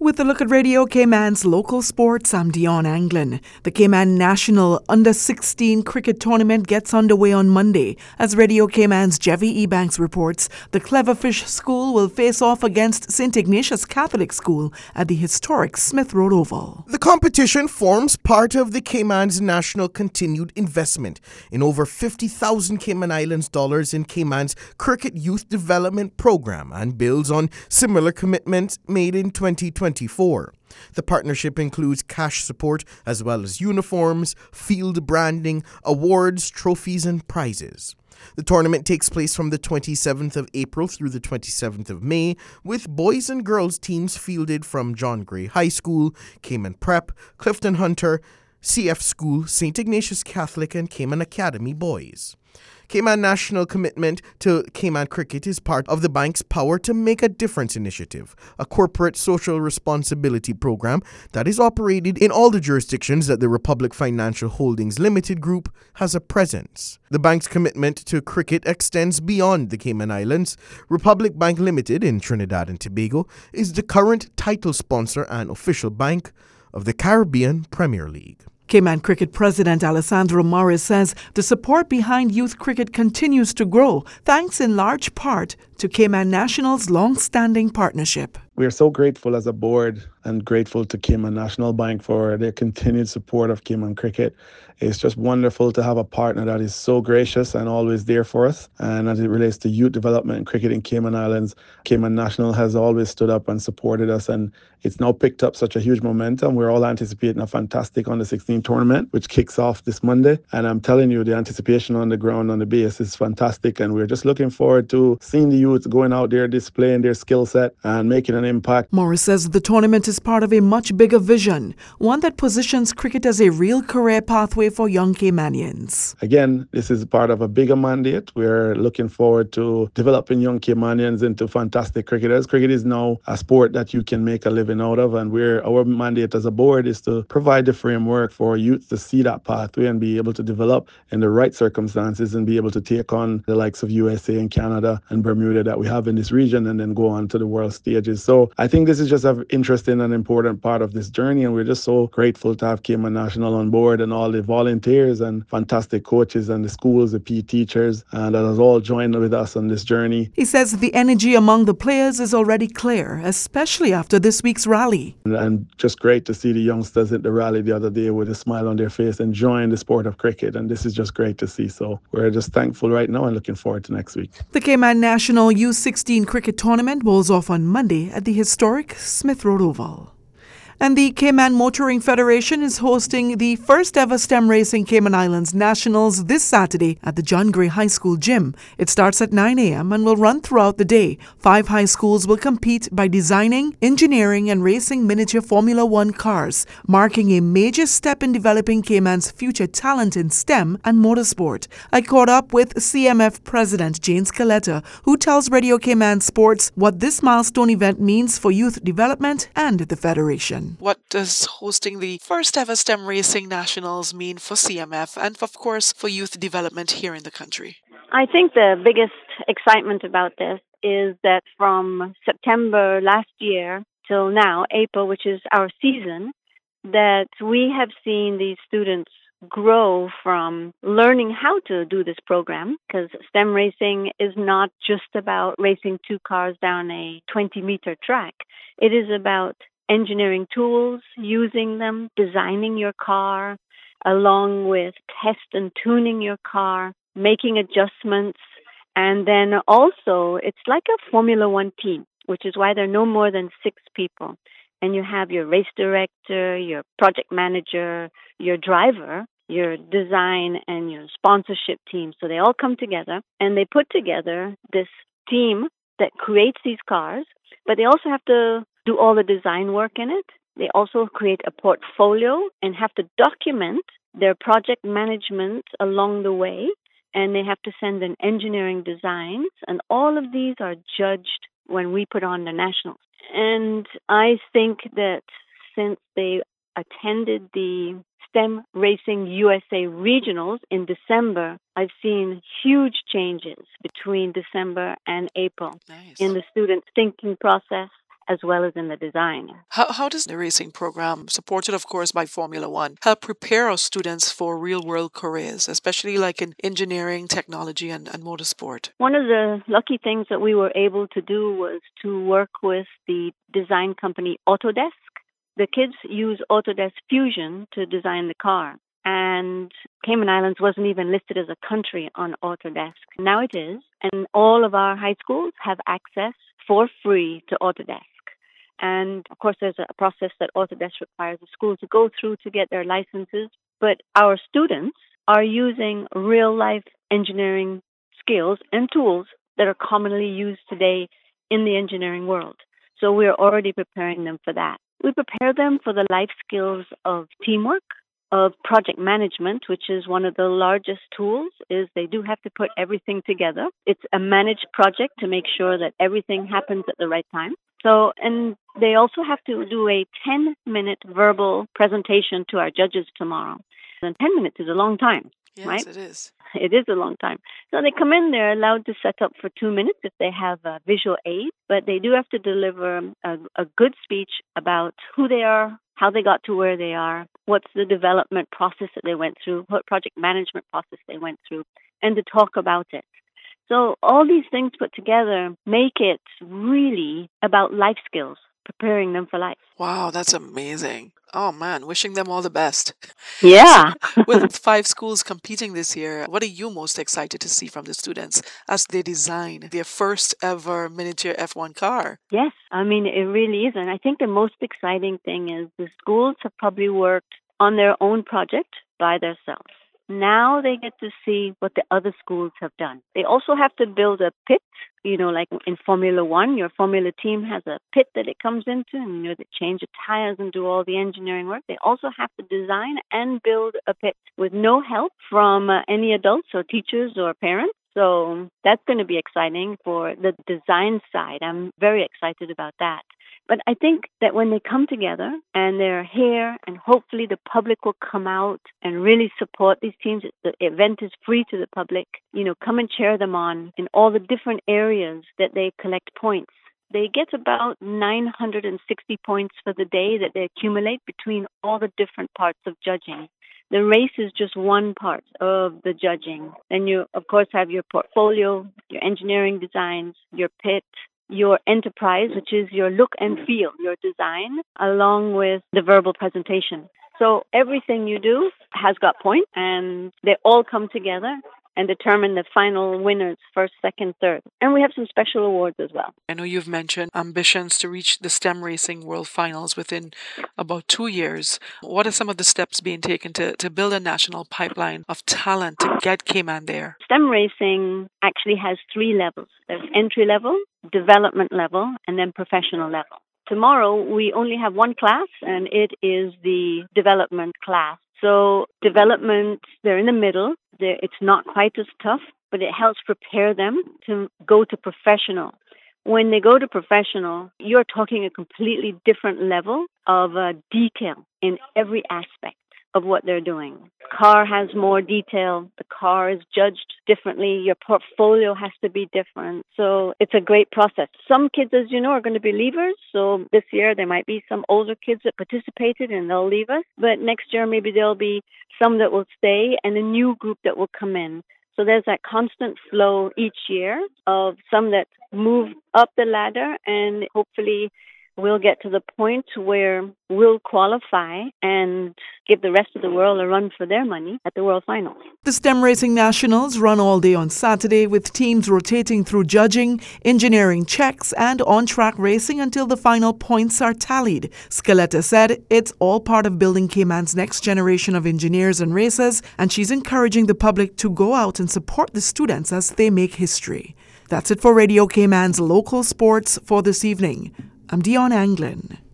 With a look at Radio Cayman's local sports, I'm Dion Anglin. The Cayman National Under-16 Cricket Tournament gets underway on Monday. As Radio Cayman's Jevy Ebanks reports, the Cleverfish School will face off against St. Ignatius Catholic School at the historic Smith Road Oval. The competition forms part of the Cayman's national continued investment in over 50,000 Cayman Islands dollars in Cayman's Cricket Youth Development Program and builds on similar commitments made in 2024. The partnership includes cash support as well as uniforms, field branding, awards, trophies, and prizes. The tournament takes place from the 27th of April through the 27th of May, with boys and girls teams fielded from John Gray High School, Cayman Prep, Clifton Hunter, CF School, St. Ignatius Catholic, and Cayman Academy boys. Cayman National commitment to Cayman cricket is part of the bank's Power to Make a Difference initiative, a corporate social responsibility program that is operated in all the jurisdictions that the Republic Financial Holdings Limited Group has a presence. The bank's commitment to cricket extends beyond the Cayman Islands. Republic Bank Limited in Trinidad and Tobago is the current title sponsor and official bank of the Caribbean Premier League. Cayman Cricket President Alessandro Morris says the support behind youth cricket continues to grow, thanks in large part to Cayman National's long-standing partnership. We are so grateful as a board and grateful to Cayman National Bank for their continued support of Cayman cricket. It's just wonderful to have a partner that is so gracious and always there for us. And as it relates to youth development and cricket in Cayman Islands, Cayman National has always stood up and supported us, and it's now picked up such a huge momentum. We're all anticipating a fantastic Under-16 tournament, which kicks off this Monday. And I'm telling you, the anticipation on the ground, on the base is fantastic. And we're just looking forward to seeing the youth going out there, displaying their skill set and making an impact. Morris says the tournament is part of a much bigger vision, one that positions cricket as a real career pathway for young Caymanians. Again, this is part of a bigger mandate. We're looking forward to developing young Caymanians into fantastic cricketers. Cricket is now a sport that you can make a living out of, and our mandate as a board is to provide the framework for youth to see that pathway and be able to develop in the right circumstances and be able to take on the likes of USA and Canada and Bermuda that we have in this region and then go on to the world stages. So I think this is just an interesting and important part of this journey, and we're just so grateful to have Cayman National on board and all the volunteers and fantastic coaches and the schools, the PE teachers, and that has all joined with us on this journey. He says the energy among the players is already clear, especially after this week's rally. And just great to see the youngsters at the rally the other day with a smile on their face enjoying the sport of cricket, and this is just great to see. So we're just thankful right now and looking forward to next week. The Cayman National U16 Cricket Tournament rolls off on Monday at the historic Smith Road Oval. And the Cayman Motoring Federation is hosting the first ever STEM Racing Cayman Islands Nationals this Saturday at the John Gray High School gym. It starts at 9 a.m. and will run throughout the day. 5 high schools will compete by designing, engineering, and racing miniature Formula One cars, marking a major step in developing Cayman's future talent in STEM and motorsport. I caught up with CMF President Jane Scaletta, who tells Radio Cayman Sports what this milestone event means for youth development and the Federation. What does hosting the first ever STEM Racing Nationals mean for CMF and, of course, for youth development here in the country? I think the biggest excitement about this is that from September last year till now, April, which is our season, that we have seen these students grow from learning how to do this program, because STEM racing is not just about racing 2 cars down a 20-meter track. It is about engineering tools, using them, designing your car, along with test and tuning your car, making adjustments, and then also it's like a Formula One team, which is why there are no more than 6 people. And you have your race director, your project manager, your driver, your design, and your sponsorship team. So they all come together and they put together this team that creates these cars, but they also have to do all the design work in it. They also create a portfolio and have to document their project management along the way, and they have to send in engineering designs, and all of these are judged when we put on the nationals. And I think that since they attended the STEM Racing USA Regionals in December, I've seen huge changes between December and April in the students' thinking process as well as in the design. How does the racing program, supported of course by Formula One, help prepare our students for real-world careers, especially like in engineering, technology, and motorsport? One of the lucky things that we were able to do was to work with the design company Autodesk. The kids use Autodesk Fusion to design the car. And Cayman Islands wasn't even listed as a country on Autodesk. Now it is. And all of our high schools have access for free to Autodesk. And of course, there's a process that Autodesk requires the schools to go through to get their licenses. But our students are using real-life engineering skills and tools that are commonly used today in the engineering world. So we're already preparing them for that. We prepare them for the life skills of teamwork, of project management, which is one of the largest tools, is they do have to put everything together. It's a managed project to make sure that everything happens at the right time. So, and they also have to do a 10-minute verbal presentation to our judges tomorrow. And 10 minutes is a long time, right? Yes, it is. It is a long time. So they come in, they're allowed to set up for 2 minutes if they have a visual aid, but they do have to deliver a good speech about who they are, how they got to where they are, what's the development process that they went through, what project management process they went through, and to talk about it. So all these things put together make it really about life skills, preparing them for life. Wow, that's amazing. Oh man, wishing them all the best. Yeah. With 5 schools competing this year, what are you most excited to see from the students as they design their first ever miniature F1 car? Yes, I mean, it really is. And I think the most exciting thing is the schools have probably worked on their own project by themselves. Now they get to see what the other schools have done. They also have to build a pit, like in Formula One, your Formula team has a pit that it comes into, and they change the tires and do all the engineering work. They also have to design and build a pit with no help from any adults or teachers or parents. So that's going to be exciting for the design side. I'm very excited about that. But I think that when they come together and they're here and hopefully the public will come out and really support these teams, the event is free to the public, come and cheer them on in all the different areas that they collect points. They get about 960 points for the day that they accumulate between all the different parts of judging. The race is just one part of the judging. Then you, of course, have your portfolio, your engineering designs, your pit, your enterprise, which is your look and feel, your design, along with the verbal presentation. So everything you do has got points, and they all come together and determine the final winners, first, second, third. And we have some special awards as well. I know you've mentioned ambitions to reach the STEM Racing World Finals within about 2 years. What are some of the steps being taken to build a national pipeline of talent to get Cayman there? STEM Racing actually has 3 levels. There's entry level, development level, and then professional level. Tomorrow, we only have one class, and it is the development class. So development, they're in the middle. It's not quite as tough, but it helps prepare them to go to professional. When they go to professional, you're talking a completely different level of detail in every aspect of what they're doing. Car has more detail. The car is judged differently. Your portfolio has to be different. So it's a great process. Some kids, as you know, are going to be leavers. So this year there might be some older kids that participated and they'll leave us. But next year maybe there'll be some that will stay and a new group that will come in. So there's that constant flow each year of some that move up the ladder, and hopefully we'll get to the point where we'll qualify and give the rest of the world a run for their money at the World Finals. The STEM Racing Nationals run all day on Saturday, with teams rotating through judging, engineering checks, and on-track racing until the final points are tallied. Scaletta said it's all part of building Cayman's next generation of engineers and racers, and she's encouraging the public to go out and support the students as they make history. That's it for Radio Cayman's local sports for this evening. I'm Dion Anglin.